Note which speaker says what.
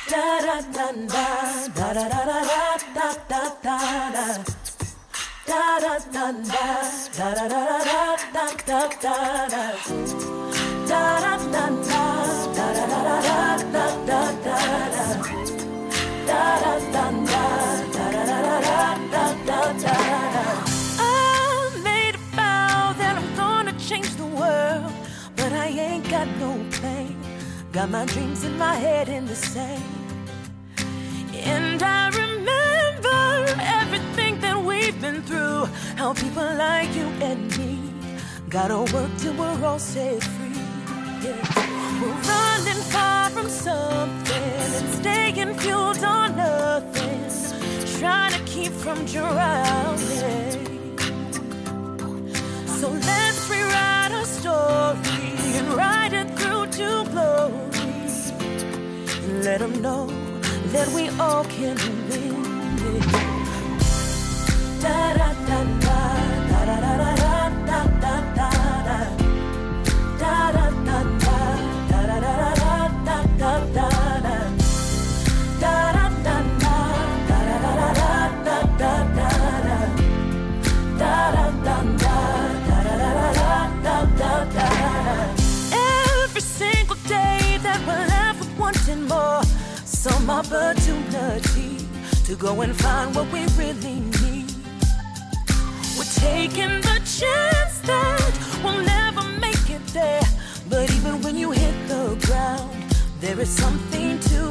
Speaker 1: made a vow that I'm gonna change the world, but I ain't got no plan. Got my dreams in my head in the sand. And I remember everything that we've been through, how people like you and me gotta work till we're all set free. Yeah. We're running far from something and staying fueled on nothing, trying to keep from drowning. So let's rewrite our story and ride it through to glory. And let them know that we all can win. Da da da da da da da da da da da da da da da da da da da da every single day that we're left with wanting more, some opportunity to go and find what we really need. We're taking the chance that we'll never make it there, but even when you hit the ground, there is something to